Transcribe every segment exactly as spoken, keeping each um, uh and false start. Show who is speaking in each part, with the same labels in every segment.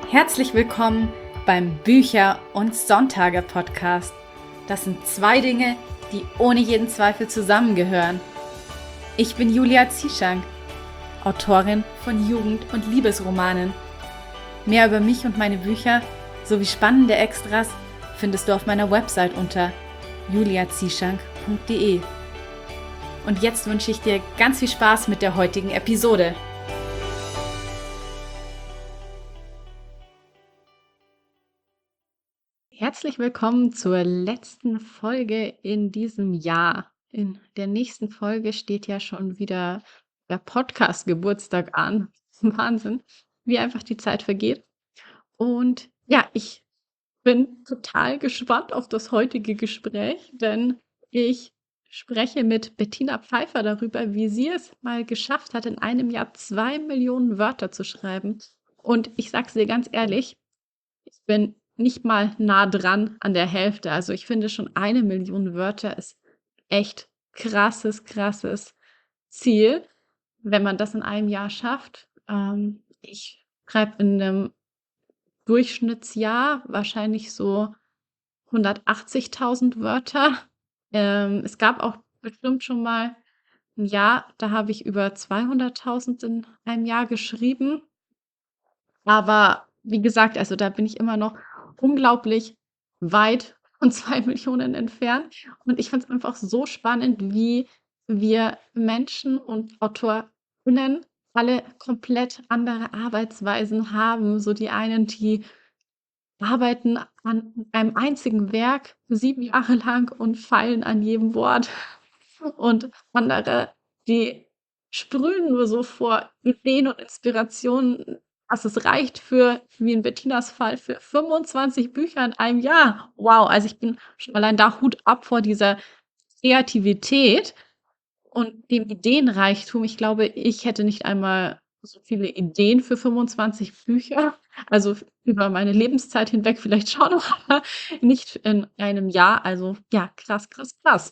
Speaker 1: Herzlich willkommen beim Bücher- und Sonntage-Podcast. Das sind zwei Dinge, die ohne jeden Zweifel zusammengehören. Ich bin Julia Zieschank, Autorin von Jugend- und Liebesromanen. Mehr über mich und meine Bücher sowie spannende Extras findest du auf meiner Website unter julia zieschank punkt de. Und jetzt wünsche ich dir ganz viel Spaß mit der heutigen Episode. Herzlich willkommen zur letzten Folge in diesem Jahr. In der nächsten Folge steht ja schon wieder der Podcast-Geburtstag an. Wahnsinn, wie einfach die Zeit vergeht. Und ja, ich bin total gespannt auf das heutige Gespräch, denn ich spreche mit Bettina Pfeiffer darüber, wie sie es mal geschafft hat, in einem Jahr zwei Millionen Wörter zu schreiben. Und ich sage es dir ganz ehrlich, ich bin nicht mal nah dran an der Hälfte. Also ich finde schon eine Million Wörter ist echt krasses, krasses Ziel, wenn man das in einem Jahr schafft. Ähm, ich schreibe in einem Durchschnittsjahr wahrscheinlich so hundertachtzigtausend Wörter. Ähm, es gab auch bestimmt schon mal ein Jahr, da habe ich über zweihunderttausend in einem Jahr geschrieben. Aber wie gesagt, also da bin ich immer noch unglaublich weit von zwei Millionen entfernt. Und ich finde es einfach so spannend, wie wir Menschen und AutorInnen alle komplett andere Arbeitsweisen haben. So die einen, die arbeiten an einem einzigen Werk sieben Jahre lang und feilen an jedem Wort. Und andere, die sprühen nur so vor Ideen und Inspirationen, dass es reicht für, wie in Bettinas Fall, für fünfundzwanzig Bücher in einem Jahr. Wow, also ich bin schon allein da Hut ab vor dieser Kreativität und dem Ideenreichtum. Ich glaube, ich hätte nicht einmal so viele Ideen für fünfundzwanzig Bücher. Also über meine Lebenszeit hinweg vielleicht schon, aber nicht in einem Jahr. Also ja, krass, krass, krass.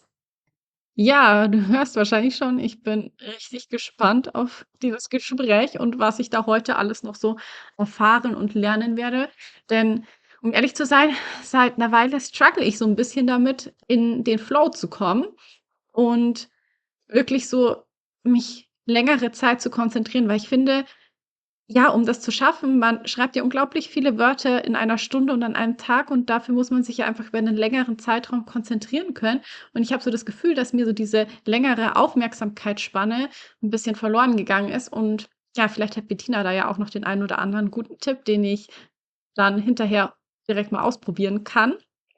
Speaker 1: Ja, du hörst wahrscheinlich schon, ich bin richtig gespannt auf dieses Gespräch und was ich da heute alles noch so erfahren und lernen werde. Denn um ehrlich zu sein, seit einer Weile struggle ich so ein bisschen damit, in den Flow zu kommen und wirklich so mich längere Zeit zu konzentrieren, weil ich finde, ja, um das zu schaffen, man schreibt ja unglaublich viele Wörter in einer Stunde und an einem Tag und dafür muss man sich ja einfach über einen längeren Zeitraum konzentrieren können. Und ich habe so das Gefühl, dass mir so diese längere Aufmerksamkeitsspanne ein bisschen verloren gegangen ist. Und ja, vielleicht hat Bettina da ja auch noch den einen oder anderen guten Tipp, den ich dann hinterher direkt mal ausprobieren kann.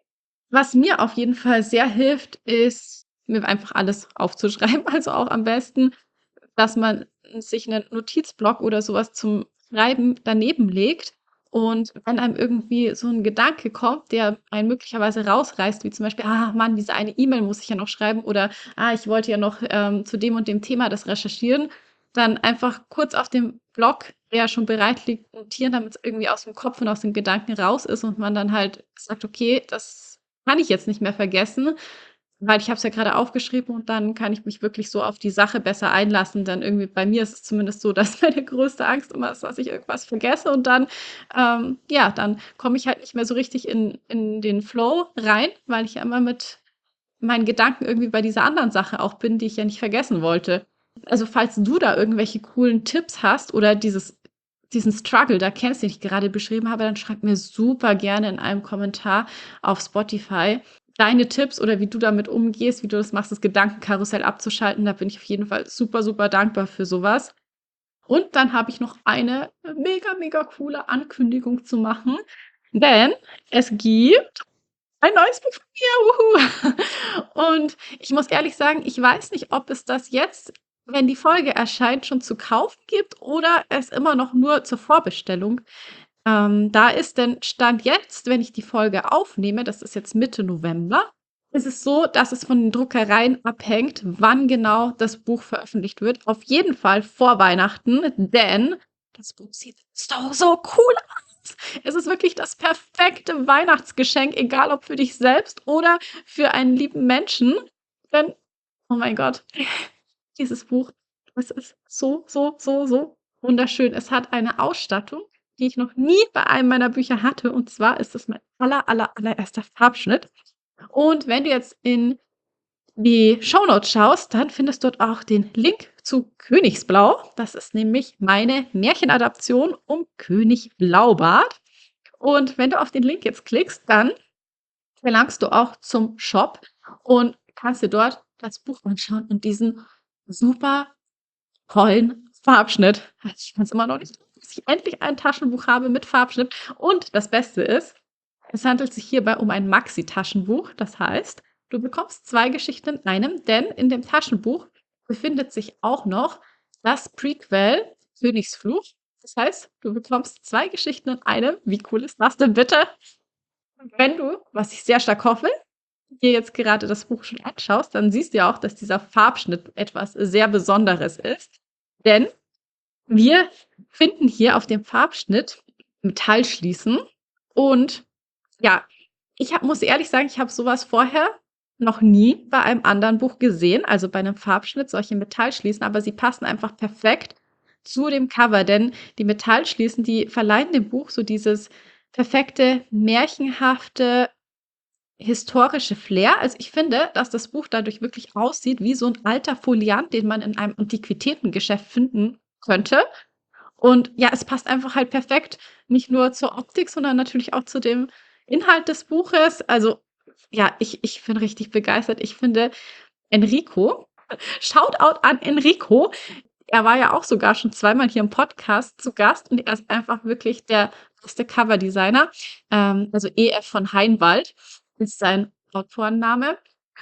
Speaker 1: Was mir auf jeden Fall sehr hilft, ist, mir einfach alles aufzuschreiben. Also auch am besten, dass man sich einen Notizblock oder sowas zum Schreiben daneben legt. Und wenn einem irgendwie so ein Gedanke kommt, der einen möglicherweise rausreißt, wie zum Beispiel: „Ah Mann, diese eine E-Mail muss ich ja noch schreiben“ oder „Ah, ich wollte ja noch, ähm, zu dem und dem Thema das recherchieren“, dann einfach kurz auf dem Block, der schon bereit liegt, notieren, damit's irgendwie aus dem Kopf und aus den Gedanken raus ist und man dann halt sagt: „Okay, das kann ich jetzt nicht mehr vergessen, weil ich habe es ja gerade aufgeschrieben und dann kann ich mich wirklich so auf die Sache besser einlassen.“ Dann irgendwie bei mir ist es zumindest so, dass meine größte Angst immer ist, dass ich irgendwas vergesse und dann, ähm ja, dann komme ich halt nicht mehr so richtig in in den Flow rein, weil ich ja immer mit meinen Gedanken irgendwie bei dieser anderen Sache auch bin, die ich ja nicht vergessen wollte. Also, falls du da irgendwelche coolen Tipps hast oder dieses diesen Struggle da kennst, den ich gerade beschrieben habe, dann schreib mir super gerne in einem Kommentar auf Spotify deine Tipps oder wie du damit umgehst, wie du das machst, das Gedankenkarussell abzuschalten. Da bin ich auf jeden Fall super, super dankbar für sowas. Und dann habe ich noch eine mega, mega coole Ankündigung zu machen, denn es gibt ein neues Buch von mir. Wuhu. Und ich muss ehrlich sagen, ich weiß nicht, ob es das jetzt, wenn die Folge erscheint, schon zu kaufen gibt oder es immer noch nur zur Vorbestellung ähm, da ist. Denn Stand jetzt, wenn ich die Folge aufnehme, das ist jetzt Mitte November, ist es so, dass es von den Druckereien abhängt, wann genau das Buch veröffentlicht wird. Auf jeden Fall vor Weihnachten, denn das Buch sieht so, so cool aus. Es ist wirklich das perfekte Weihnachtsgeschenk, egal ob für dich selbst oder für einen lieben Menschen. Denn, oh mein Gott, dieses Buch, es ist so, so, so, so wunderschön. Es hat eine Ausstattung. die ich noch nie bei einem meiner Bücher hatte. Und zwar ist es mein aller, aller, allererster Farbschnitt. Und wenn du jetzt in die Shownotes schaust, dann findest du dort auch den Link zu Königsblau. Das ist nämlich meine Märchenadaption um König Blaubart. Und wenn du auf den Link jetzt klickst, dann gelangst du auch zum Shop und kannst dir dort das Buch anschauen und diesen super tollen Farbschnitt. Also, ich kann's immer noch nicht, dass ich endlich ein Taschenbuch habe mit Farbschnitt. Und das Beste ist, es handelt sich hierbei um ein Maxi-Taschenbuch. Das heißt, du bekommst zwei Geschichten in einem, denn in dem Taschenbuch befindet sich auch noch das Prequel Königsfluch. Das heißt, du bekommst zwei Geschichten in einem. Wie cool ist das denn bitte? Und wenn du, was ich sehr stark hoffe, dir jetzt gerade das Buch schon anschaust, dann siehst du ja auch, dass dieser Farbschnitt etwas sehr Besonderes ist. Denn wir finden hier auf dem Farbschnitt Metallschließen. Und ja, ich hab, muss ehrlich sagen, ich habe sowas vorher noch nie bei einem anderen Buch gesehen, also bei einem Farbschnitt, solche Metallschließen, aber sie passen einfach perfekt zu dem Cover, denn die Metallschließen, die verleihen dem Buch so dieses perfekte, märchenhafte, historische Flair. Also ich finde, dass das Buch dadurch wirklich aussieht wie so ein alter Foliant, den man in einem Antiquitätengeschäft finden könnte. Und ja, es passt einfach halt perfekt, nicht nur zur Optik, sondern natürlich auch zu dem Inhalt des Buches. Also ja, ich, ich bin richtig begeistert. Ich finde Enrico, Shoutout an Enrico, er war ja auch sogar schon zweimal hier im Podcast zu Gast und er ist einfach wirklich der beste Coverdesigner. Ähm, also E F von Heinwald ist sein Autorenname.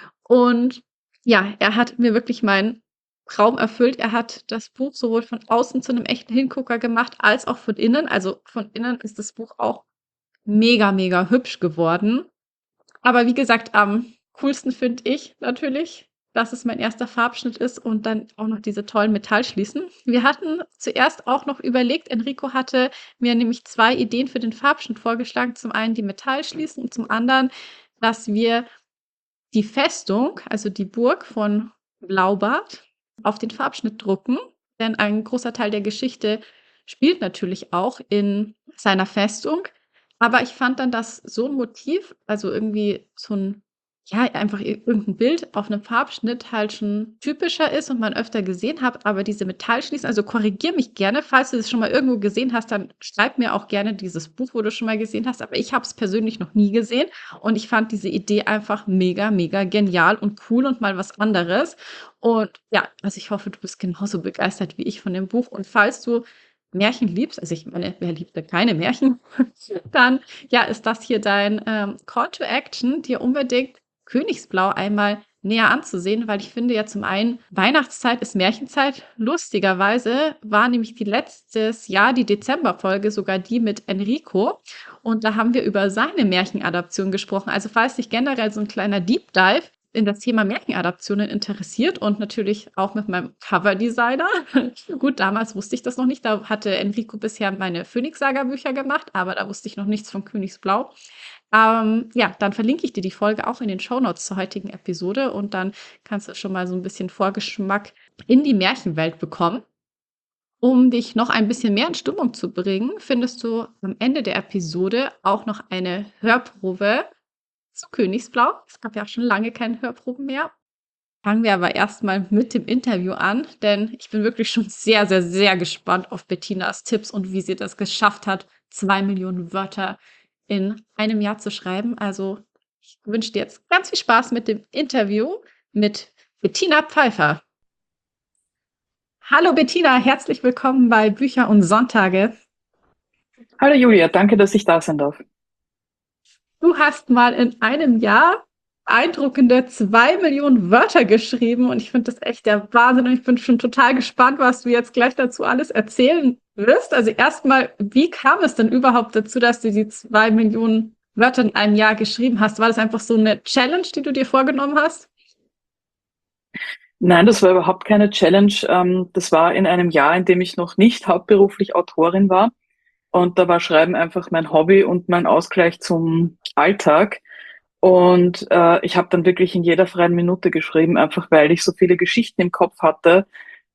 Speaker 1: Und ja, er hat mir wirklich meinen Traum erfüllt. Er hat das Buch sowohl von außen zu einem echten Hingucker gemacht, als auch von innen. Also von innen ist das Buch auch mega, mega hübsch geworden. Aber wie gesagt, am coolsten finde ich natürlich, dass es mein erster Farbschnitt ist und dann auch noch diese tollen Metallschließen. Wir hatten zuerst auch noch überlegt, Enrico hatte mir nämlich zwei Ideen für den Farbschnitt vorgeschlagen. Zum einen die Metallschließen und zum anderen, dass wir die Festung, also die Burg von Blaubart, auf den Farbschnitt drucken. Denn ein großer Teil der Geschichte spielt natürlich auch in seiner Festung. Aber ich fand dann, dass so ein Motiv, also irgendwie so ein, ja, einfach ir- irgendein Bild auf einem Farbschnitt halt schon typischer ist und man öfter gesehen hat. Aber diese Metallschließen, also korrigier mich gerne, falls du das schon mal irgendwo gesehen hast, dann schreib mir auch gerne dieses Buch, wo du schon mal gesehen hast. Aber ich habe es persönlich noch nie gesehen und ich fand diese Idee einfach mega, mega genial und cool und mal was anderes. Und ja, also ich hoffe, du bist genauso begeistert wie ich von dem Buch. Und falls du Märchen liebst, also ich meine, wer liebt denn keine Märchen? Dann, ja, ist das hier dein ähm, Call to Action, dir unbedingt Königsblau einmal näher anzusehen, weil ich finde ja zum einen, Weihnachtszeit ist Märchenzeit. Lustigerweise war nämlich die letztes Jahr, die Dezemberfolge, sogar die mit Enrico. Und da haben wir über seine Märchenadaption gesprochen. Also falls dich generell so ein kleiner Deep Dive in das Thema Märchenadaptionen interessiert und natürlich auch mit meinem Coverdesigner. Gut, damals wusste ich das noch nicht. Da hatte Enrico bisher meine Phoenix-Saga-Bücher gemacht, aber da wusste ich noch nichts von Königsblau. Ähm, ja, dann verlinke ich dir die Folge auch in den Shownotes zur heutigen Episode und dann kannst du schon mal so ein bisschen Vorgeschmack in die Märchenwelt bekommen. Um dich noch ein bisschen mehr in Stimmung zu bringen, findest du am Ende der Episode auch noch eine Hörprobe zu Königsblau. Es gab ja auch schon lange keine Hörproben mehr. Fangen wir aber erstmal mit dem Interview an, denn ich bin wirklich schon sehr, sehr, sehr gespannt auf Bettinas Tipps und wie sie das geschafft hat, zwei Millionen Wörter in einem Jahr zu schreiben. Also ich wünsche dir jetzt ganz viel Spaß mit dem Interview mit Bettina Pfeiffer. Hallo Bettina, herzlich willkommen bei Bücher und Sonntage.
Speaker 2: Hallo Julia, danke, dass ich da sein darf.
Speaker 1: Du hast mal in einem Jahr beeindruckende zwei Millionen Wörter geschrieben und ich finde das echt der Wahnsinn und ich bin schon total gespannt, was du jetzt gleich dazu alles erzählen wirst. Also erstmal, wie kam es denn überhaupt dazu, dass du die zwei Millionen Wörter in einem Jahr geschrieben hast? War das einfach so eine Challenge, die du dir vorgenommen hast?
Speaker 2: Nein, das war überhaupt keine Challenge. Ähm, Das war in einem Jahr, in dem ich noch nicht hauptberuflich Autorin war. Und da war Schreiben einfach mein Hobby und mein Ausgleich zum Alltag. Und äh, ich habe dann wirklich in jeder freien Minute geschrieben, einfach weil ich so viele Geschichten im Kopf hatte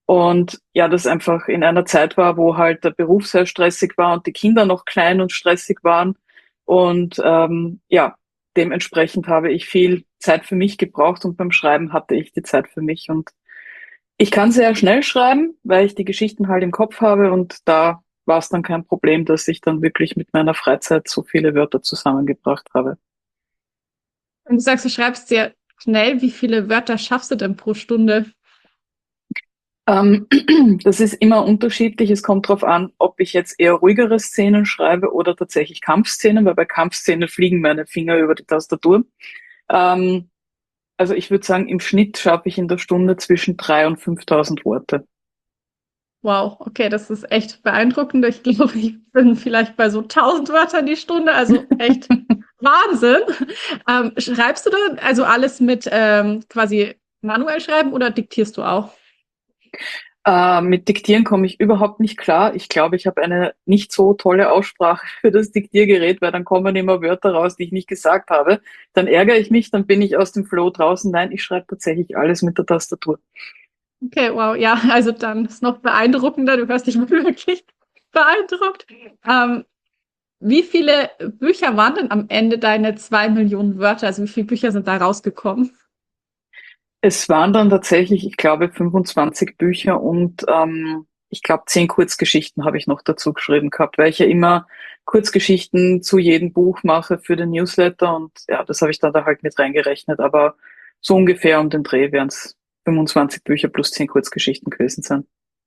Speaker 2: Und ja, das einfach in einer Zeit war, wo halt der Beruf sehr stressig war und die Kinder noch klein und stressig waren. Und ähm, ja, dementsprechend habe ich viel Zeit für mich gebraucht und beim Schreiben hatte ich die Zeit für mich. Und ich kann sehr schnell schreiben, weil ich die Geschichten halt im Kopf habe und da war es dann kein Problem, dass ich dann wirklich mit meiner Freizeit so viele Wörter zusammengebracht habe.
Speaker 1: Und du sagst, du schreibst sehr schnell. Wie viele Wörter schaffst du denn pro Stunde?
Speaker 2: Ähm, das ist immer unterschiedlich. Es kommt darauf an, ob ich jetzt eher ruhigere Szenen schreibe oder tatsächlich Kampfszenen, weil bei Kampfszenen fliegen meine Finger über die Tastatur. Ähm, also ich würde sagen, im Schnitt schaffe ich in der Stunde zwischen drei und fünftausend Worte.
Speaker 1: Wow, okay, das ist echt beeindruckend. Ich glaube, ich bin vielleicht bei so tausend Wörtern die Stunde, also echt Wahnsinn. Ähm, schreibst du dann also alles mit ähm, quasi manuell schreiben oder diktierst du auch?
Speaker 2: Äh, mit Diktieren komme ich überhaupt nicht klar. Ich glaube, ich habe eine nicht so tolle Aussprache für das Diktiergerät, weil dann kommen immer Wörter raus, die ich nicht gesagt habe. Dann ärgere ich mich, dann bin ich aus dem Flow draußen. Nein, ich schreibe tatsächlich alles mit der Tastatur.
Speaker 1: Okay, wow, ja, also dann ist noch beeindruckender. Du hörst dich wirklich beeindruckt. Ähm, wie viele Bücher waren denn am Ende deine zwei Millionen Wörter? Also wie viele Bücher sind da rausgekommen?
Speaker 2: Es waren dann tatsächlich, ich glaube, fünfundzwanzig Bücher und ähm, ich glaube, zehn Kurzgeschichten habe ich noch dazu geschrieben gehabt, weil ich ja immer Kurzgeschichten zu jedem Buch mache für den Newsletter und ja, das habe ich dann da halt mit reingerechnet. Aber so ungefähr um den Dreh werden es fünfundzwanzig Bücher plus zehn Kurzgeschichten gewesen sein.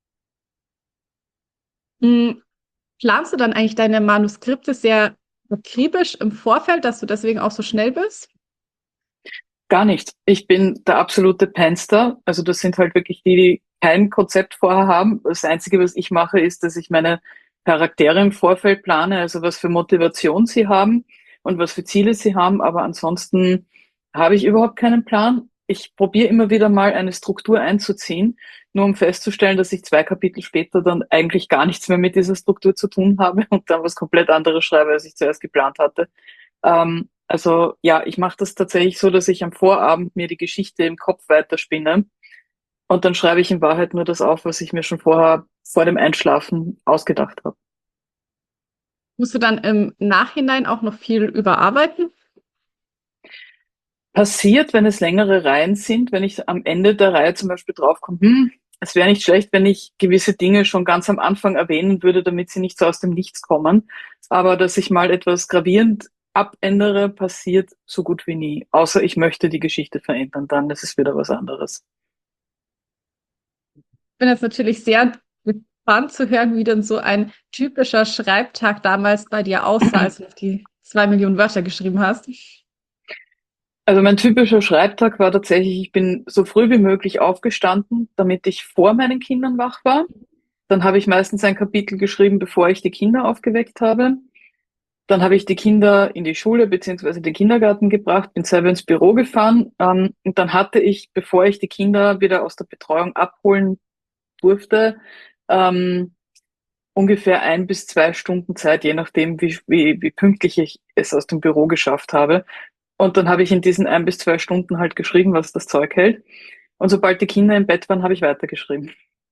Speaker 1: Hm, planst du dann eigentlich deine Manuskripte sehr akribisch im Vorfeld, dass du deswegen auch so schnell bist?
Speaker 2: Gar nicht. Ich bin der absolute Panster. Also das sind halt wirklich die, die kein Konzept vorher haben. Das Einzige, was ich mache, ist, dass ich meine Charaktere im Vorfeld plane, also was für Motivation sie haben und was für Ziele sie haben. Aber ansonsten habe ich überhaupt keinen Plan. Ich probiere immer wieder mal eine Struktur einzuziehen, nur um festzustellen, dass ich zwei Kapitel später dann eigentlich gar nichts mehr mit dieser Struktur zu tun habe und dann was komplett anderes schreibe, als ich zuerst geplant hatte. Ähm, also ja, ich mache das tatsächlich so, dass ich am Vorabend mir die Geschichte im Kopf weiterspinne und dann schreibe ich in Wahrheit nur das auf, was ich mir schon vorher vor dem Einschlafen ausgedacht habe.
Speaker 1: Musst du dann im Nachhinein auch noch viel überarbeiten?
Speaker 2: Passiert, wenn es längere Reihen sind, wenn ich am Ende der Reihe zum Beispiel draufkomme, hm, es wäre nicht schlecht, wenn ich gewisse Dinge schon ganz am Anfang erwähnen würde, damit sie nicht so aus dem Nichts kommen. Aber dass ich mal etwas gravierend abändere, passiert so gut wie nie. Außer ich möchte die Geschichte verändern, dann ist es wieder was anderes.
Speaker 1: Ich bin jetzt natürlich sehr gespannt zu hören, wie denn so ein typischer Schreibtag damals bei dir aussah, als du die zwei Millionen Wörter geschrieben hast.
Speaker 2: Also mein typischer Schreibtag war tatsächlich, ich bin so früh wie möglich aufgestanden, damit ich vor meinen Kindern wach war. Dann habe ich meistens ein Kapitel geschrieben, bevor ich die Kinder aufgeweckt habe. Dann habe ich die Kinder in die Schule beziehungsweise den Kindergarten gebracht, bin selber ins Büro gefahren. Ähm, und dann hatte ich, bevor ich die Kinder wieder aus der Betreuung abholen durfte, ähm, ungefähr ein bis zwei Stunden Zeit, je nachdem, wie, wie, wie pünktlich ich es aus dem Büro geschafft habe. Und dann habe ich in diesen ein bis zwei Stunden halt geschrieben, was das Zeug hält. Und sobald die Kinder im Bett waren, habe ich weitergeschrieben.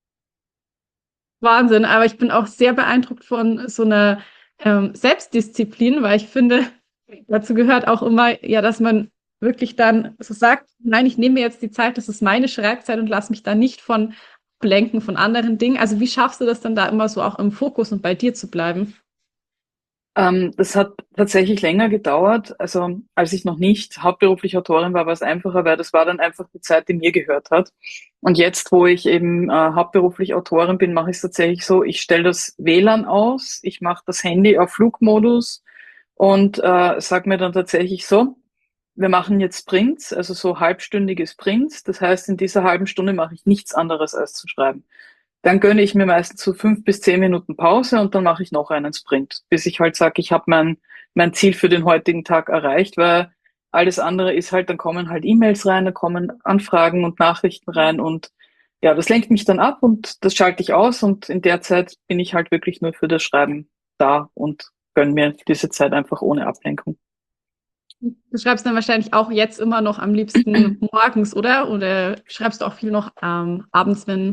Speaker 1: Wahnsinn, aber ich bin auch sehr beeindruckt von so einer ähm, Selbstdisziplin, weil ich finde, dazu gehört auch immer, ja, dass man wirklich dann so sagt, nein, ich nehme mir jetzt die Zeit, das ist meine Schreibzeit und lass mich da nicht von ablenken von anderen Dingen. Also wie schaffst du das dann da immer so auch im Fokus und bei dir zu bleiben?
Speaker 2: Ähm, das hat tatsächlich länger gedauert. Also als ich noch nicht hauptberuflich Autorin war, war es einfacher, weil das war dann einfach die Zeit, die mir gehört hat. Und jetzt, wo ich eben äh, hauptberuflich Autorin bin, mache ich es tatsächlich so, ich stelle das W L A N aus, ich mache das Handy auf Flugmodus und äh, sage mir dann tatsächlich so, wir machen jetzt Sprints, also so halbstündige Sprints. Das heißt, in dieser halben Stunde mache ich nichts anderes als zu schreiben. Dann gönne ich mir meistens so fünf bis zehn Minuten Pause und dann mache ich noch einen Sprint, bis ich halt sage, ich habe mein, mein Ziel für den heutigen Tag erreicht, weil alles andere ist halt, dann kommen halt E-Mails rein, dann kommen Anfragen und Nachrichten rein und ja, das lenkt mich dann ab und das schalte ich aus und in der Zeit bin ich halt wirklich nur für das Schreiben da und gönne mir diese Zeit einfach ohne Ablenkung.
Speaker 1: Du schreibst dann wahrscheinlich auch jetzt immer noch am liebsten morgens, oder? Oder schreibst du auch viel noch ähm, abends, wenn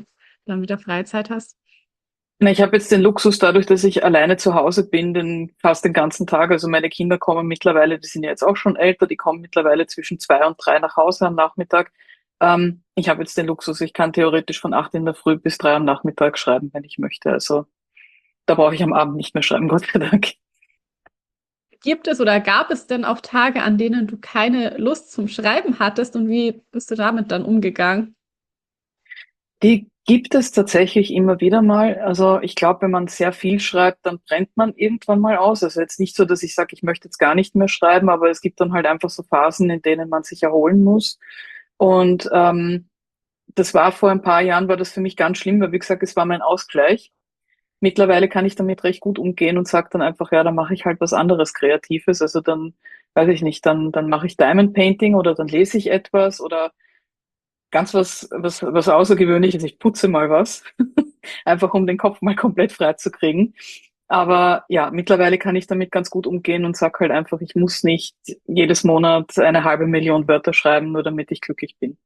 Speaker 1: dann wieder Freizeit hast?
Speaker 2: Na, ich habe jetzt den Luxus dadurch, dass ich alleine zu Hause bin, den, fast den ganzen Tag. Also meine Kinder kommen mittlerweile, die sind ja jetzt auch schon älter, die kommen mittlerweile zwischen zwei und drei nach Hause am Nachmittag. Ähm, ich habe jetzt den Luxus, ich kann theoretisch von acht in der Früh bis drei am Nachmittag schreiben, wenn ich möchte. Also da brauche ich am Abend nicht mehr schreiben, Gott sei Dank.
Speaker 1: Gibt es oder gab es denn auch Tage, an denen du keine Lust zum Schreiben hattest und wie bist du damit dann umgegangen?
Speaker 2: Die gibt es tatsächlich immer wieder mal. Also ich glaube, wenn man sehr viel schreibt, dann brennt man irgendwann mal aus. Also jetzt nicht so, dass ich sage, ich möchte jetzt gar nicht mehr schreiben, aber es gibt dann halt einfach so Phasen, in denen man sich erholen muss. Und ähm, das war vor ein paar Jahren, war das für mich ganz schlimm, weil wie gesagt, es war mein Ausgleich. Mittlerweile kann ich damit recht gut umgehen und sage dann einfach, ja, dann mache ich halt was anderes Kreatives. Also dann, weiß ich nicht, dann, dann mache ich Diamond Painting oder dann lese ich etwas oder ganz was, was, was Außergewöhnliches. Ich putze mal was, einfach um den Kopf mal komplett frei zu kriegen. Aber ja, mittlerweile kann ich damit ganz gut umgehen und sag halt einfach, ich muss nicht jedes Monat eine halbe Million Wörter schreiben, nur damit ich glücklich bin.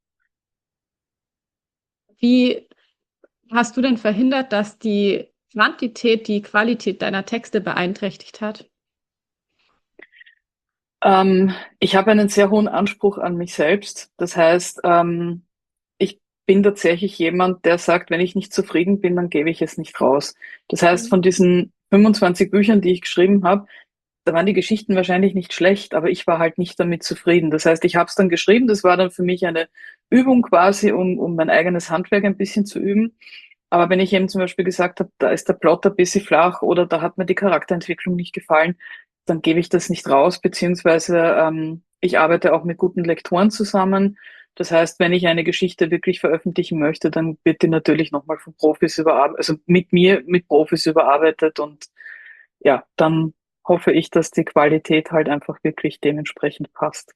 Speaker 1: Wie hast du denn verhindert, dass die Quantität die Qualität deiner Texte beeinträchtigt hat?
Speaker 2: Ähm, ich habe einen sehr hohen Anspruch an mich selbst. Das heißt, ähm, ich bin tatsächlich jemand, der sagt, wenn ich nicht zufrieden bin, dann gebe ich es nicht raus. Das heißt,
Speaker 1: Mhm.
Speaker 2: von diesen fünfundzwanzig Büchern, die ich geschrieben habe, da waren die Geschichten wahrscheinlich nicht schlecht, aber ich war halt nicht damit zufrieden. Das heißt, ich habe es dann geschrieben, das war dann für mich eine Übung quasi, um, um mein eigenes Handwerk ein bisschen zu üben. Aber wenn ich eben zum Beispiel gesagt habe, da ist der Plot ein bisschen flach oder da hat mir die Charakterentwicklung nicht gefallen, dann gebe ich das nicht raus, beziehungsweise ähm, ich arbeite auch mit guten Lektoren zusammen. Das heißt, wenn ich eine Geschichte wirklich veröffentlichen möchte, dann wird die natürlich nochmal von Profis überarbeitet, also mit mir, mit Profis überarbeitet und ja, dann hoffe ich, dass die Qualität halt einfach wirklich dementsprechend passt.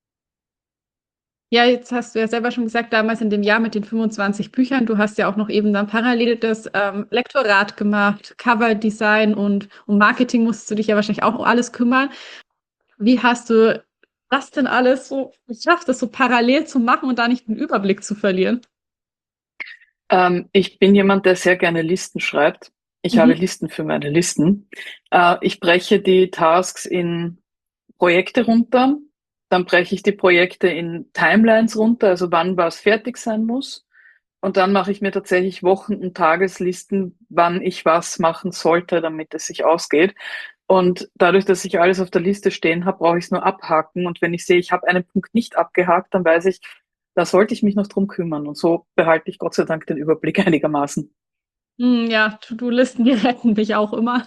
Speaker 1: Ja, jetzt hast du ja selber schon gesagt, damals in dem Jahr mit den fünfundzwanzig Büchern, du hast ja auch noch eben dann parallel das ähm, Lektorat gemacht, Coverdesign und um Marketing musstest du dich ja wahrscheinlich auch um alles kümmern. Wie hast du das denn alles so geschafft, das so parallel zu machen und da nicht den Überblick zu verlieren?
Speaker 2: Ähm, ich bin jemand, der sehr gerne Listen schreibt. Ich habe
Speaker 1: Mhm.
Speaker 2: Listen für meine Listen. Äh, ich breche die Tasks in Projekte runter, dann breche ich die Projekte in Timelines runter, also wann was fertig sein muss. Und dann mache ich mir tatsächlich Wochen- und Tageslisten, wann ich was machen sollte, damit es sich ausgeht. Und dadurch, dass ich alles auf der Liste stehen habe, brauche ich es nur abhaken. Und wenn ich sehe, ich habe einen Punkt nicht abgehakt, dann weiß ich, da sollte ich mich noch drum kümmern. Und so behalte ich Gott sei Dank den Überblick einigermaßen.
Speaker 1: Hm, ja, To-Do-Listen, die retten mich auch immer.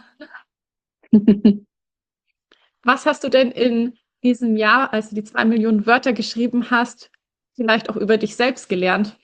Speaker 1: Was hast du denn in diesem Jahr, als du die zwei Millionen Wörter geschrieben hast, vielleicht auch über dich selbst gelernt?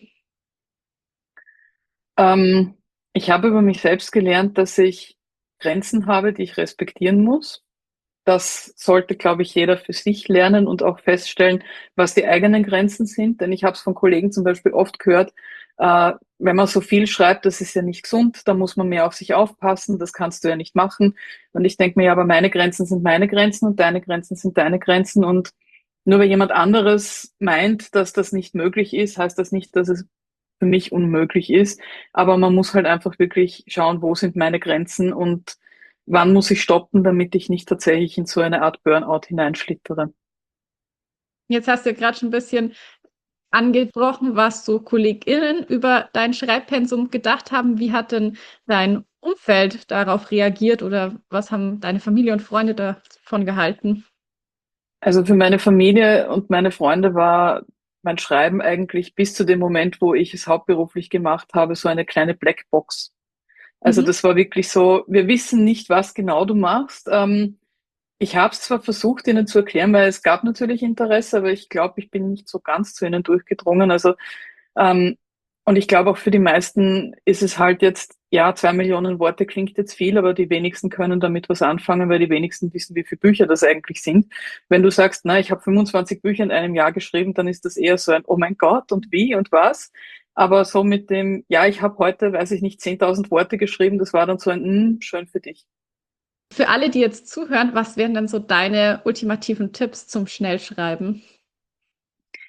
Speaker 2: Ähm, ich habe über mich selbst gelernt, dass ich Grenzen habe, die ich respektieren muss. Das sollte, glaube ich, jeder für sich lernen und auch feststellen, was die eigenen Grenzen sind. Denn ich habe es von Kollegen zum Beispiel oft gehört, äh, wenn man so viel schreibt, das ist ja nicht gesund, da muss man mehr auf sich aufpassen, das kannst du ja nicht machen. Und ich denke mir, ja, aber meine Grenzen sind meine Grenzen und deine Grenzen sind deine Grenzen. Und nur weil jemand anderes meint, dass das nicht möglich ist, heißt das nicht, dass es für mich unmöglich ist. Aber man muss halt einfach wirklich schauen, wo sind meine Grenzen und wann muss ich stoppen, damit ich nicht tatsächlich in so eine Art Burnout hineinschlittere.
Speaker 1: Jetzt hast du ja gerade schon ein bisschen angebrochen, was so KollegInnen über dein Schreibpensum gedacht haben. Wie hat denn dein Umfeld darauf reagiert oder was haben deine Familie und Freunde davon gehalten?
Speaker 2: Also für meine Familie und meine Freunde war mein Schreiben eigentlich bis zu dem Moment, wo ich es hauptberuflich gemacht habe, so eine kleine Blackbox. Also
Speaker 1: Mhm.
Speaker 2: das war wirklich so, wir wissen nicht, was genau du machst. Ähm, ich habe es zwar versucht, ihnen zu erklären, weil es gab natürlich Interesse, aber ich glaube, ich bin nicht so ganz zu ihnen durchgedrungen. Also ähm, und ich glaube auch für die meisten ist es halt jetzt, ja, zwei Millionen Worte klingt jetzt viel, aber die wenigsten können damit was anfangen, weil die wenigsten wissen, wie viele Bücher das eigentlich sind. Wenn du sagst, na, ich habe fünfundzwanzig Bücher in einem Jahr geschrieben, dann ist das eher so ein, oh mein Gott, und wie und was. Aber so mit dem, ja, ich habe heute, weiß ich nicht, zehntausend Worte geschrieben, das war dann so ein, mm, schön für dich.
Speaker 1: Für alle, die jetzt zuhören, was wären denn so deine ultimativen Tipps zum Schnellschreiben?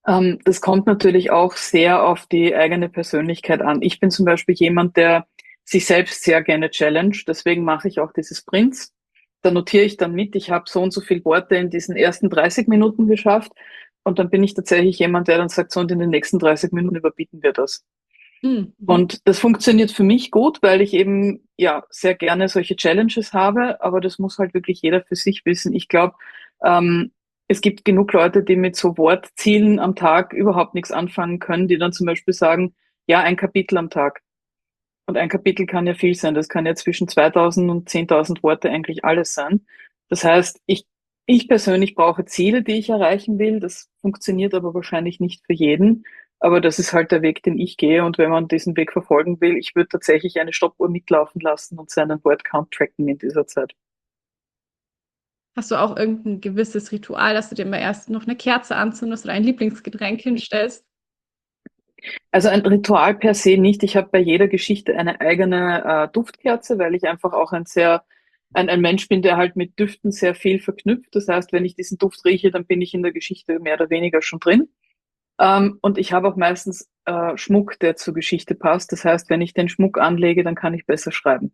Speaker 2: Ähm, das kommt natürlich auch sehr auf die eigene Persönlichkeit an. Ich bin zum Beispiel jemand, der sich selbst sehr gerne challenge. Deswegen mache ich auch diese Sprints. Da notiere ich dann mit, ich habe so und so viele Worte in diesen ersten dreißig Minuten geschafft. Und dann bin ich tatsächlich jemand, der dann sagt, so und in den nächsten dreißig Minuten überbieten wir das.
Speaker 1: Mhm. Mhm.
Speaker 2: Und das funktioniert für mich gut, weil ich eben ja sehr gerne solche Challenges habe, aber das muss halt wirklich jeder für sich wissen. Ich glaube, ähm, es gibt genug Leute, die mit so Wortzielen am Tag überhaupt nichts anfangen können, die dann zum Beispiel sagen, ja, ein Kapitel am Tag. Und ein Kapitel kann ja viel sein. Das kann ja zwischen zweitausend und zehntausend Worte eigentlich alles sein. Das heißt, ich, ich persönlich brauche Ziele, die ich erreichen will. Das funktioniert aber wahrscheinlich nicht für jeden. Aber das ist halt der Weg, den ich gehe. Und wenn man diesen Weg verfolgen will, ich würde tatsächlich eine Stoppuhr mitlaufen lassen und seinen Wordcount tracken in dieser Zeit.
Speaker 1: Hast du auch irgendein gewisses Ritual, dass du dir mal erst noch eine Kerze anzündest oder ein Lieblingsgetränk hinstellst?
Speaker 2: Also ein Ritual per se nicht. Ich habe bei jeder Geschichte eine eigene äh, Duftkerze, weil ich einfach auch ein sehr ein, ein Mensch bin, der halt mit Düften sehr viel verknüpft. Das heißt, wenn ich diesen Duft rieche, dann bin ich in der Geschichte mehr oder weniger schon drin. Ähm, und ich habe auch meistens äh, Schmuck, der zur Geschichte passt. Das heißt, wenn ich den Schmuck anlege, dann kann ich besser schreiben.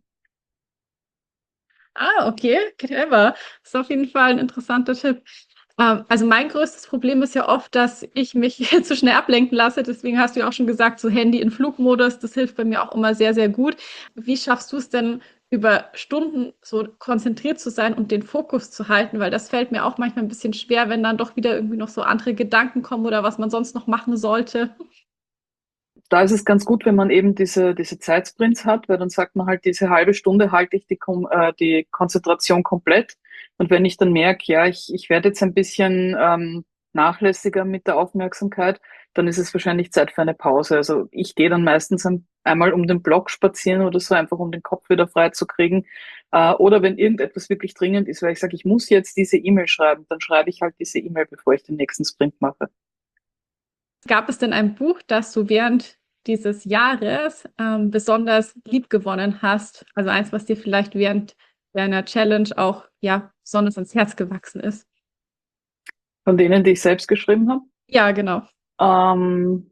Speaker 1: Ah, okay, clever. Das ist auf jeden Fall ein interessanter Tipp. Ähm, also mein größtes Problem ist ja oft, dass ich mich zu schnell ablenken lasse. Deswegen hast du ja auch schon gesagt, so Handy in Flugmodus, das hilft bei mir auch immer sehr, sehr gut. Wie schaffst du es denn, über Stunden so konzentriert zu sein und den Fokus zu halten? Weil das fällt mir auch manchmal ein bisschen schwer, wenn dann doch wieder irgendwie noch so andere Gedanken kommen oder was man sonst noch machen sollte.
Speaker 2: Da ist es ganz gut, wenn man eben diese, diese Zeitsprints hat, weil dann sagt man halt, diese halbe Stunde halte ich die, Kom äh, die Konzentration komplett. Und wenn ich dann merke, ja, ich, ich werde jetzt ein bisschen ähm, nachlässiger mit der Aufmerksamkeit, dann ist es wahrscheinlich Zeit für eine Pause. Also ich gehe dann meistens ein, einmal um den Block spazieren oder so, einfach um den Kopf wieder frei zu kriegen. Äh, oder wenn irgendetwas wirklich dringend ist, weil ich sage, ich muss jetzt diese E-Mail schreiben, dann schreibe ich halt diese E-Mail, bevor ich den nächsten Sprint mache.
Speaker 1: Gab es denn ein Buch, das du während dieses Jahres ähm, besonders liebgewonnen hast? Also eins, was dir vielleicht während deiner Challenge auch ja besonders ans Herz gewachsen ist?
Speaker 2: Von denen, die ich selbst geschrieben habe.
Speaker 1: Ja, genau.
Speaker 2: Ähm,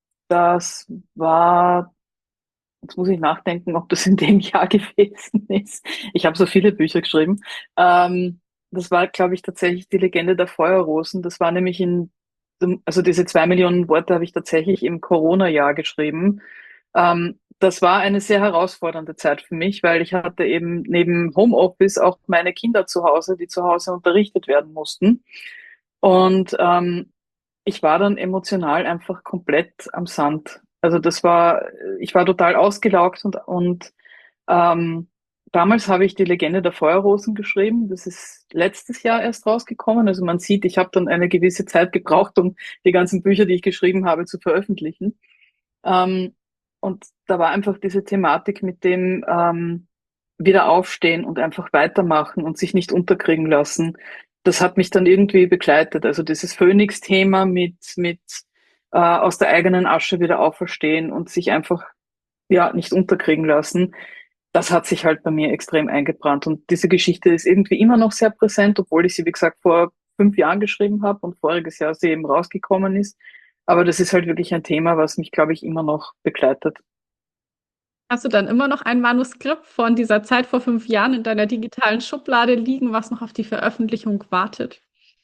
Speaker 2: Das war, jetzt muss ich nachdenken, ob das in dem Jahr gewesen ist. Ich habe so viele Bücher geschrieben. Ähm, das war, glaube ich, tatsächlich die Legende der Feuerrosen. Das war nämlich in, also diese zwei Millionen Worte habe ich tatsächlich im Corona-Jahr geschrieben. Ähm, das war eine sehr herausfordernde Zeit für mich, weil ich hatte eben neben Homeoffice auch meine Kinder zu Hause, die zu Hause unterrichtet werden mussten. Und ähm, ich war dann emotional einfach komplett am Sand. Also das war, ich war total ausgelaugt und, und ähm, damals habe ich die Legende der Feuerrosen geschrieben. Das ist letztes Jahr erst rausgekommen. Also man sieht, ich habe dann eine gewisse Zeit gebraucht, um die ganzen Bücher, die ich geschrieben habe, zu veröffentlichen. Ähm, und da war einfach diese Thematik mit dem ähm, wieder aufstehen und einfach weitermachen und sich nicht unterkriegen lassen. Das hat mich dann irgendwie begleitet. Also dieses Phönix-Thema mit, mit äh, aus der eigenen Asche wieder auferstehen und sich einfach ja nicht unterkriegen lassen, das hat sich halt bei mir extrem eingebrannt. Und diese Geschichte ist irgendwie immer noch sehr präsent, obwohl ich sie, wie gesagt, vor fünf Jahren geschrieben habe und voriges Jahr sie eben rausgekommen ist. Aber das ist halt wirklich ein Thema, was mich, glaube ich, immer noch begleitet.
Speaker 1: Hast du dann immer noch ein Manuskript von dieser Zeit vor fünf Jahren in deiner digitalen Schublade liegen, was noch auf die Veröffentlichung wartet?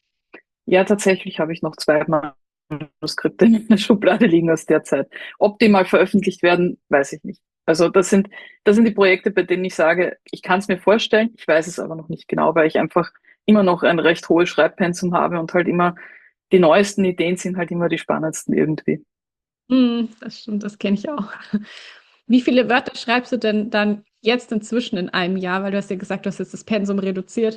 Speaker 2: Ja, tatsächlich habe ich noch zwei Manuskripte in der Schublade liegen aus der Zeit. Ob die mal veröffentlicht werden, weiß ich nicht. Also das sind, das sind die Projekte, bei denen ich sage, ich kann es mir vorstellen, ich weiß es aber noch nicht genau, weil ich einfach immer noch ein recht hohes Schreibpensum habe und halt immer die neuesten Ideen sind halt immer die spannendsten irgendwie.
Speaker 1: Mhm, das stimmt, das kenne ich auch. Wie viele Wörter schreibst du denn dann jetzt inzwischen in einem Jahr? Weil du hast ja gesagt, du hast jetzt das Pensum reduziert.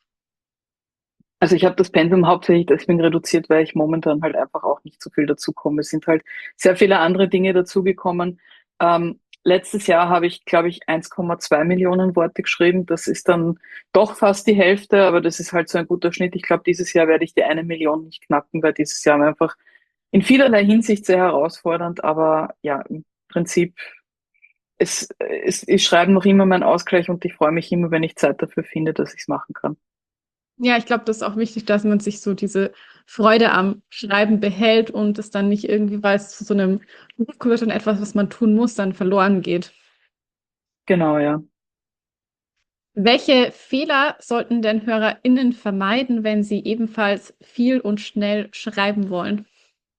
Speaker 2: Also ich habe das Pensum hauptsächlich deswegen reduziert, weil ich momentan halt einfach auch nicht so viel dazukomme. Es sind halt sehr viele andere Dinge dazugekommen. Ähm, letztes Jahr habe ich, glaube ich, eins Komma zwei Millionen Worte geschrieben. Das ist dann doch fast die Hälfte, aber das ist halt so ein guter Schnitt. Ich glaube, dieses Jahr werde ich die eine Million nicht knacken, weil dieses Jahr war einfach in vielerlei Hinsicht sehr herausfordernd. Aber ja, im Prinzip, es, es, ich schreibe noch immer meinen Ausgleich und ich freue mich immer, wenn ich Zeit dafür finde, dass ich es machen kann.
Speaker 1: Ja, ich glaube, das ist auch wichtig, dass man sich so diese Freude am Schreiben behält und es dann nicht irgendwie, weil es zu so einem Druck wird und etwas, was man tun muss, dann verloren geht.
Speaker 2: Genau, ja.
Speaker 1: Welche Fehler sollten denn HörerInnen vermeiden, wenn sie ebenfalls viel und schnell schreiben wollen?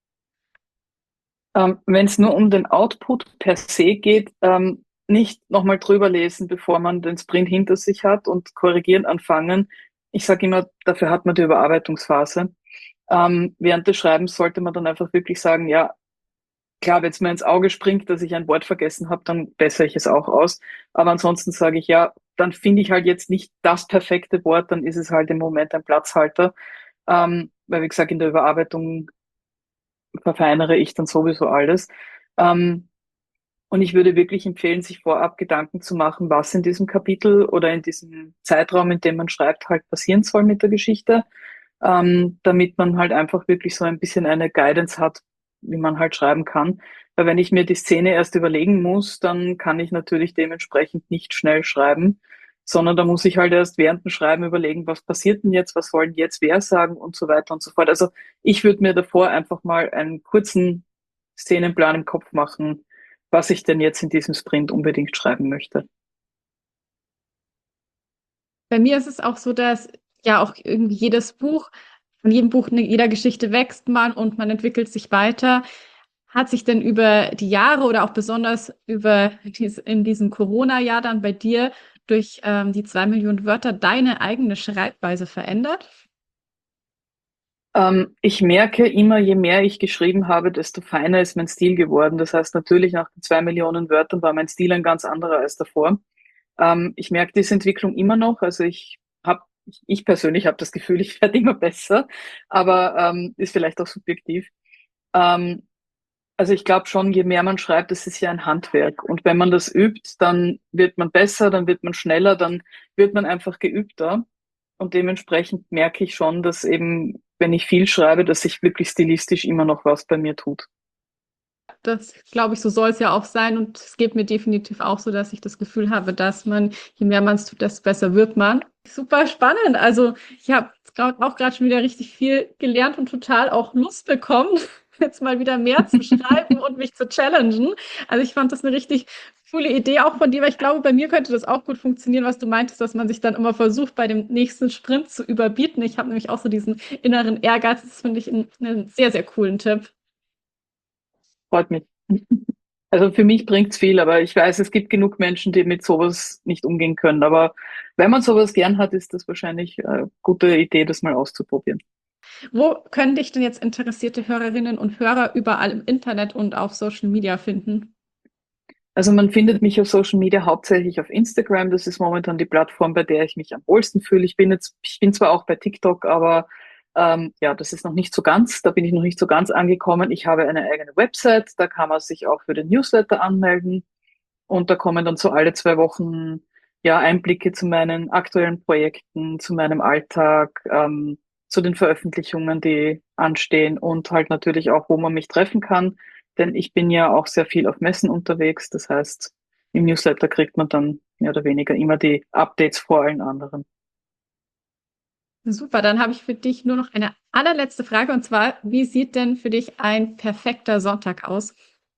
Speaker 2: Ähm, wenn es nur um den Output per se geht, ähm, nicht nochmal drüber lesen, bevor man den Sprint hinter sich hat und korrigieren anfangen. Ich sage immer, dafür hat man die Überarbeitungsphase. Ähm, während des Schreibens sollte man dann einfach wirklich sagen, ja, klar, wenn es mir ins Auge springt, dass ich ein Wort vergessen habe, dann bessere ich es auch aus. Aber ansonsten sage ich, ja, dann finde ich halt jetzt nicht das perfekte Wort, dann ist es halt im Moment ein Platzhalter. Ähm, weil, wie gesagt, in der Überarbeitung verfeinere ich dann sowieso alles. Ähm, und ich würde wirklich empfehlen, sich vorab Gedanken zu machen, was in diesem Kapitel oder in diesem Zeitraum, in dem man schreibt, halt passieren soll mit der Geschichte, ähm, damit man halt einfach wirklich so ein bisschen eine Guidance hat, wie man halt schreiben kann. Weil wenn ich mir die Szene erst überlegen muss, dann kann ich natürlich dementsprechend nicht schnell schreiben, sondern da muss ich halt erst während dem Schreiben überlegen, was passiert denn jetzt, was wollen jetzt wer sagen und so weiter und so fort. Also ich würde mir davor einfach mal einen kurzen Szenenplan im Kopf machen, was ich denn jetzt in diesem Sprint unbedingt schreiben möchte.
Speaker 1: Bei mir ist es auch so, dass ja auch irgendwie jedes Buch, von jedem Buch, in jeder Geschichte wächst man und man entwickelt sich weiter. Hat sich denn über die Jahre oder auch besonders über dies, in diesem Corona-Jahr dann bei dir durch ähm, die zwei Millionen Wörter deine eigene Schreibweise verändert?
Speaker 2: Ähm, ich merke immer, je mehr ich geschrieben habe, desto feiner ist mein Stil geworden. Das heißt, natürlich nach den zwei Millionen Wörtern war mein Stil ein ganz anderer als davor. Ähm, ich merke diese Entwicklung immer noch. Also ich habe, ich, ich persönlich habe das Gefühl, ich werde immer besser, aber ähm, ist vielleicht auch subjektiv. Ähm, also ich glaube schon, je mehr man schreibt, das ist ja ein Handwerk. Und wenn man das übt, dann wird man besser, dann wird man schneller, dann wird man einfach geübter. Und dementsprechend merke ich schon, dass eben, wenn ich viel schreibe, dass sich wirklich stilistisch immer noch was bei mir tut.
Speaker 1: Das glaube ich, so soll es ja auch sein. Und es geht mir definitiv auch so, dass ich das Gefühl habe, dass man, je mehr man es tut, desto besser wird man. Super spannend. Also ich habe auch gerade schon wieder richtig viel gelernt und total auch Lust bekommen, jetzt mal wieder mehr zu schreiben und mich zu challengen. Also ich fand das eine richtig coole Idee auch von dir, weil ich glaube, bei mir könnte das auch gut funktionieren, was du meintest, dass man sich dann immer versucht, bei dem nächsten Sprint zu überbieten. Ich habe nämlich auch so diesen inneren Ehrgeiz. Das finde ich einen, einen sehr, sehr coolen Tipp.
Speaker 2: Freut mich. Also für mich bringt's viel, aber ich weiß, es gibt genug Menschen, die mit sowas nicht umgehen können. Aber wenn man sowas gern hat, ist das wahrscheinlich eine gute Idee, das mal auszuprobieren.
Speaker 1: Wo können dich denn jetzt interessierte Hörerinnen und Hörer überall im Internet und auf Social Media finden?
Speaker 2: Also man findet mich auf Social Media hauptsächlich auf Instagram. Das ist momentan die Plattform, bei der ich mich am wohlsten fühle. Ich bin jetzt, ich bin zwar auch bei TikTok, aber ähm, ja, das ist noch nicht so ganz, da bin ich noch nicht so ganz angekommen. Ich habe eine eigene Website, da kann man sich auch für den Newsletter anmelden und da kommen dann so alle zwei Wochen ja Einblicke zu meinen aktuellen Projekten, zu meinem Alltag, ähm, zu den Veröffentlichungen, die anstehen und halt natürlich auch, wo man mich treffen kann. Denn ich bin ja auch sehr viel auf Messen unterwegs. Das heißt, im Newsletter kriegt man dann mehr oder weniger immer die Updates vor allen anderen.
Speaker 1: Super, dann habe ich für dich nur noch eine allerletzte Frage und zwar, wie sieht denn für dich ein perfekter Sonntag aus?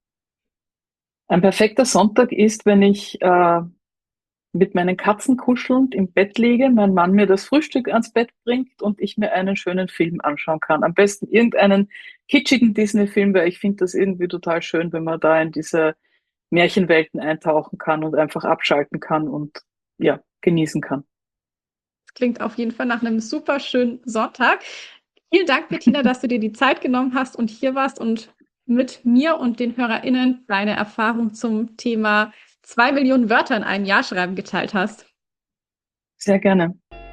Speaker 2: Ein perfekter Sonntag ist, wenn ich äh, mit meinen Katzen kuschelnd im Bett liege, mein Mann mir das Frühstück ans Bett bringt und ich mir einen schönen Film anschauen kann. Am besten irgendeinen kitschigen Disney-Film, weil ich finde das irgendwie total schön, wenn man da in diese Märchenwelten eintauchen kann und einfach abschalten kann und ja, genießen kann.
Speaker 1: Das klingt auf jeden Fall nach einem super schönen Sonntag. Vielen Dank, Bettina, dass du dir die Zeit genommen hast und hier warst und mit mir und den HörerInnen deine Erfahrung zum Thema zwei Millionen Wörter in einem Jahr schreiben geteilt hast.
Speaker 2: Sehr gerne.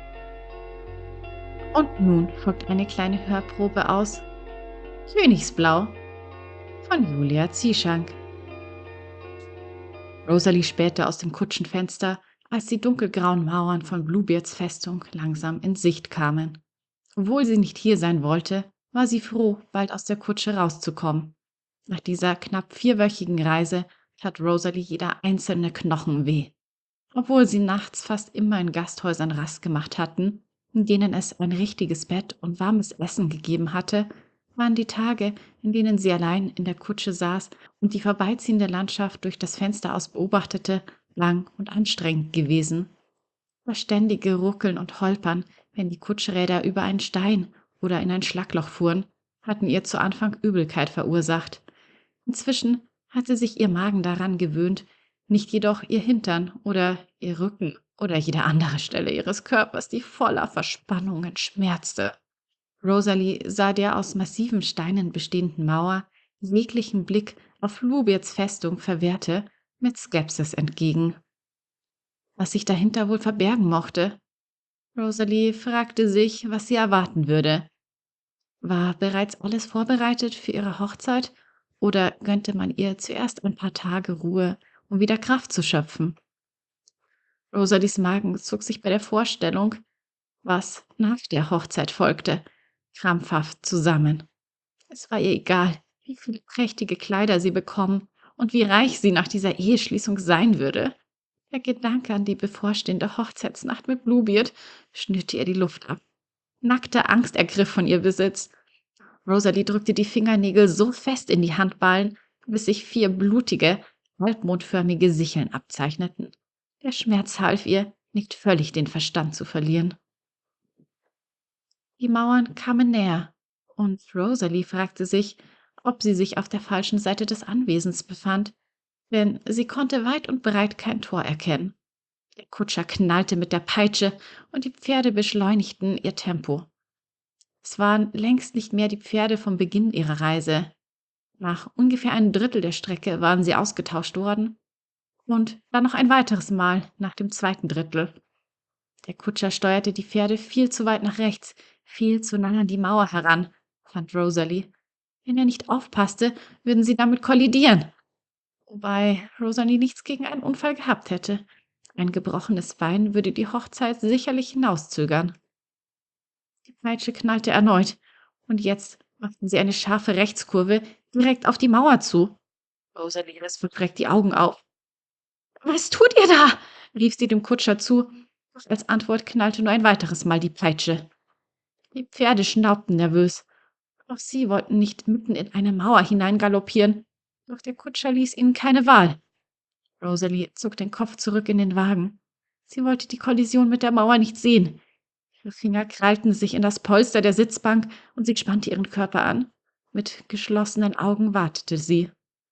Speaker 1: Und nun folgt eine kleine Hörprobe aus Königsblau von Julia Zieschank. Rosalie spähte aus dem Kutschenfenster, als die dunkelgrauen Mauern von Bluebeards Festung langsam in Sicht kamen. Obwohl sie nicht hier sein wollte, war sie froh, bald aus der Kutsche rauszukommen. Nach dieser knapp vierwöchigen Reise tat Rosalie jeder einzelne Knochen weh. Obwohl sie nachts fast immer in Gasthäusern Rast gemacht hatten, in denen es ein richtiges Bett und warmes Essen gegeben hatte, waren die Tage, in denen sie allein in der Kutsche saß und die vorbeiziehende Landschaft durch das Fenster aus beobachtete, lang und anstrengend gewesen. Das ständige Ruckeln und Holpern, wenn die Kutschräder über einen Stein oder in ein Schlagloch fuhren, hatten ihr zu Anfang Übelkeit verursacht. Inzwischen hatte sich ihr Magen daran gewöhnt, nicht jedoch ihr Hintern oder ihr Rücken oder jede andere Stelle ihres Körpers, die voller Verspannungen schmerzte. Rosalie sah der aus massiven Steinen bestehenden Mauer, die jeglichen Blick auf Lubirds Festung verwehrte, mit Skepsis entgegen. Was sich dahinter wohl verbergen mochte? Rosalie fragte sich, was sie erwarten würde. War bereits alles vorbereitet für ihre Hochzeit oder gönnte man ihr zuerst ein paar Tage Ruhe, um wieder Kraft zu schöpfen? Rosalies Magen zog sich bei der Vorstellung, was nach der Hochzeit folgte, krampfhaft zusammen. Es war ihr egal, wie viele prächtige Kleider sie bekommen und wie reich sie nach dieser Eheschließung sein würde. Der Gedanke an die bevorstehende Hochzeitsnacht mit Bluebeard schnürte ihr die Luft ab. Nackte Angst ergriff von ihr Besitz. Rosalie drückte die Fingernägel so fest in die Handballen, bis sich vier blutige, halbmondförmige Sicheln abzeichneten. Der Schmerz half ihr, nicht völlig den Verstand zu verlieren. Die Mauern kamen näher, und Rosalie fragte sich, ob sie sich auf der falschen Seite des Anwesens befand, denn sie konnte weit und breit kein Tor erkennen. Der Kutscher knallte mit der Peitsche, und die Pferde beschleunigten ihr Tempo. Es waren längst nicht mehr die Pferde vom Beginn ihrer Reise. Nach ungefähr einem Drittel der Strecke waren sie ausgetauscht worden, und dann noch ein weiteres Mal nach dem zweiten Drittel. Der Kutscher steuerte die Pferde viel zu weit nach rechts, viel zu nah an die Mauer heran, fand Rosalie. Wenn er nicht aufpasste, würden sie damit kollidieren. Wobei Rosalie nichts gegen einen Unfall gehabt hätte. Ein gebrochenes Bein würde die Hochzeit sicherlich hinauszögern. Die Peitsche knallte erneut, und jetzt machten sie eine scharfe Rechtskurve direkt auf die Mauer zu. Rosalie riss verschreckt die Augen auf. »Was tut ihr da?« rief sie dem Kutscher zu, doch als Antwort knallte nur ein weiteres Mal die Peitsche. Die Pferde schnaubten nervös. Auch sie wollten nicht mitten in eine Mauer hineingaloppieren, doch der Kutscher ließ ihnen keine Wahl. Rosalie zog den Kopf zurück in den Wagen. Sie wollte die Kollision mit der Mauer nicht sehen. Ihre Finger krallten sich in das Polster der Sitzbank und sie spannte ihren Körper an. Mit geschlossenen Augen wartete sie.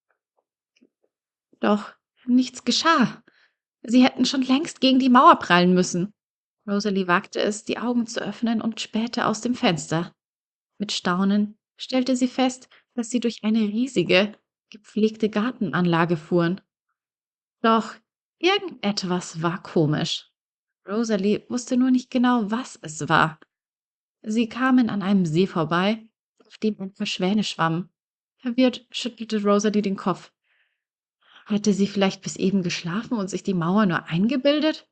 Speaker 1: Doch nichts geschah. Sie hätten schon längst gegen die Mauer prallen müssen. Rosalie wagte es, die Augen zu öffnen und spähte aus dem Fenster. Mit Staunen stellte sie fest, dass sie durch eine riesige, gepflegte Gartenanlage fuhren. Doch irgendetwas war komisch. Rosalie wusste nur nicht genau, was es war. Sie kamen an einem See vorbei, auf dem ein paar Schwäne schwammen. Verwirrt schüttelte Rosalie den Kopf. Hatte sie vielleicht bis eben geschlafen und sich die Mauer nur eingebildet?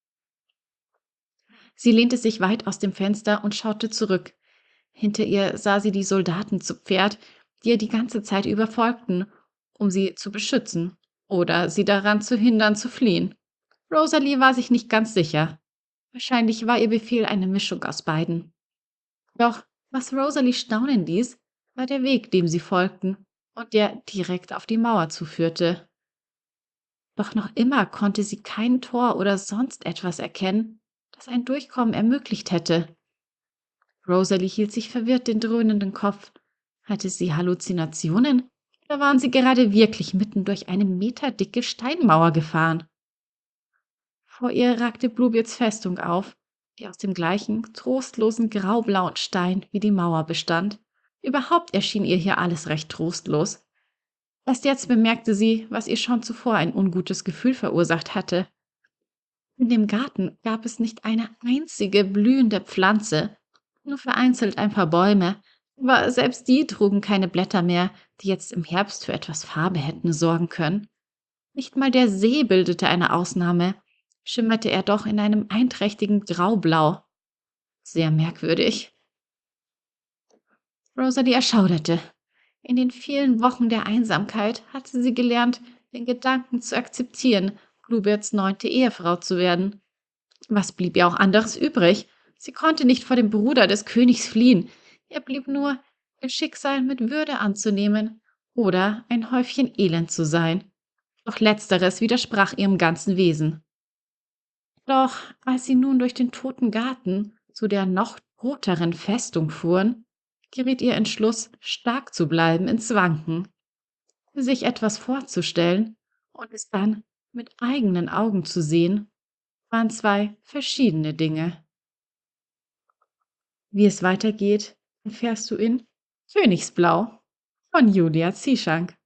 Speaker 1: Sie lehnte sich weit aus dem Fenster und schaute zurück. Hinter ihr sah sie die Soldaten zu Pferd, die ihr die ganze Zeit über folgten, um sie zu beschützen oder sie daran zu hindern, zu fliehen. Rosalie war sich nicht ganz sicher. Wahrscheinlich war ihr Befehl eine Mischung aus beiden. Doch was Rosalie staunen ließ, war der Weg, dem sie folgten und der direkt auf die Mauer zuführte. Doch noch immer konnte sie kein Tor oder sonst etwas erkennen, das ein Durchkommen ermöglicht hätte. Rosalie hielt sich verwirrt den dröhnenden Kopf. Hatte sie Halluzinationen oder waren sie gerade wirklich mitten durch eine meterdicke Steinmauer gefahren? Vor ihr ragte Bluebeards Festung auf, die aus dem gleichen trostlosen graublauen Stein wie die Mauer bestand. Überhaupt erschien ihr hier alles recht trostlos. Erst jetzt bemerkte sie, was ihr schon zuvor ein ungutes Gefühl verursacht hatte. In dem Garten gab es nicht eine einzige blühende Pflanze, nur vereinzelt ein paar Bäume, aber selbst die trugen keine Blätter mehr, die jetzt im Herbst für etwas Farbe hätten sorgen können. Nicht mal der See bildete eine Ausnahme, schimmerte er doch in einem einträchtigen Graublau. Sehr merkwürdig. Rosalie erschauderte. In den vielen Wochen der Einsamkeit hatte sie gelernt, den Gedanken zu akzeptieren, Bluebeards neunte Ehefrau zu werden. Was blieb ihr auch anderes übrig? Sie konnte nicht vor dem Bruder des Königs fliehen. Ihr blieb nur, ihr Schicksal mit Würde anzunehmen oder ein Häufchen Elend zu sein. Doch letzteres widersprach ihrem ganzen Wesen. Doch als sie nun durch den toten Garten zu der noch toteren Festung fuhren, geriet ihr Entschluss, stark zu bleiben, ins Wanken. Sich etwas vorzustellen und es dann mit eigenen Augen zu sehen, waren zwei verschiedene Dinge. Wie es weitergeht, erfährst du in Königsblau von Julia Zieschank.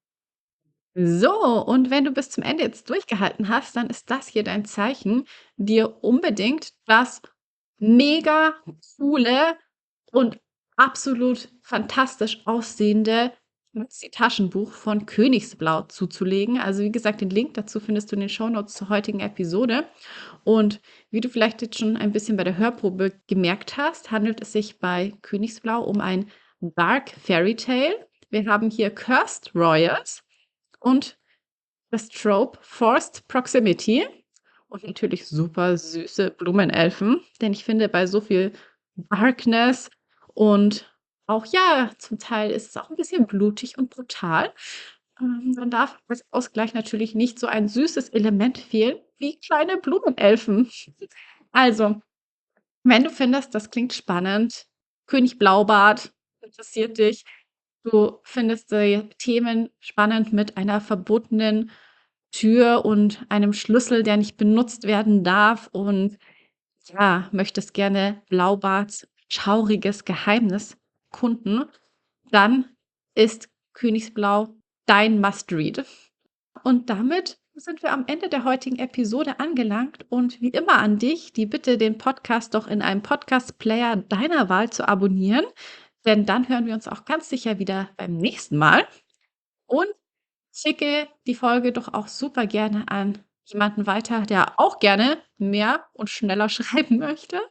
Speaker 1: So, und wenn du bis zum Ende jetzt durchgehalten hast, dann ist das hier dein Zeichen, dir unbedingt das mega coole und absolut fantastisch aussehende Maxi-Taschenbuch von Königsblau zuzulegen. Also wie gesagt, den Link dazu findest du in den Shownotes zur heutigen Episode. Und wie du vielleicht jetzt schon ein bisschen bei der Hörprobe gemerkt hast, handelt es sich bei Königsblau um ein Dark Fairy Tale. Wir haben hier Cursed Royals und das Trope Forced Proximity und natürlich super süße Blumenelfen, denn ich finde, bei so viel Darkness und auch, ja, zum Teil ist es auch ein bisschen blutig und brutal, ähm, dann darf als Ausgleich natürlich nicht so ein süßes Element fehlen wie kleine Blumenelfen. Also, wenn du findest, das klingt spannend, König Blaubart interessiert dich, du findest die Themen spannend mit einer verbotenen Tür und einem Schlüssel, der nicht benutzt werden darf und ja, möchtest gerne Blaubarts schauriges Geheimnis kunden, dann ist Königsblau dein Must-Read. Und damit sind wir am Ende der heutigen Episode angelangt und wie immer an dich die Bitte, den Podcast doch in einem Podcast-Player deiner Wahl zu abonnieren, denn dann hören wir uns auch ganz sicher wieder beim nächsten Mal. Und schicke die Folge doch auch super gerne an jemanden weiter, der auch gerne mehr und schneller schreiben möchte.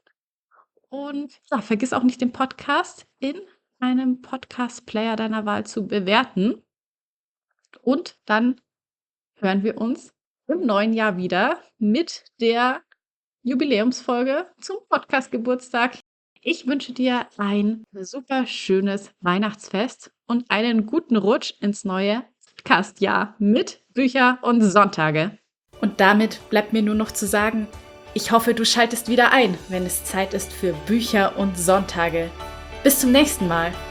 Speaker 1: Und ja, vergiss auch nicht, den Podcast in einem Podcast-Player deiner Wahl zu bewerten. Und dann hören wir uns im neuen Jahr wieder mit der Jubiläumsfolge zum Podcast-Geburtstag. Ich wünsche dir ein super schönes Weihnachtsfest und einen guten Rutsch ins neue Podcast-Jahr mit Bücher und Sonntage. Und damit bleibt mir nur noch zu sagen, ich hoffe, du schaltest wieder ein, wenn es Zeit ist für Bücher und Sonntage. Bis zum nächsten Mal.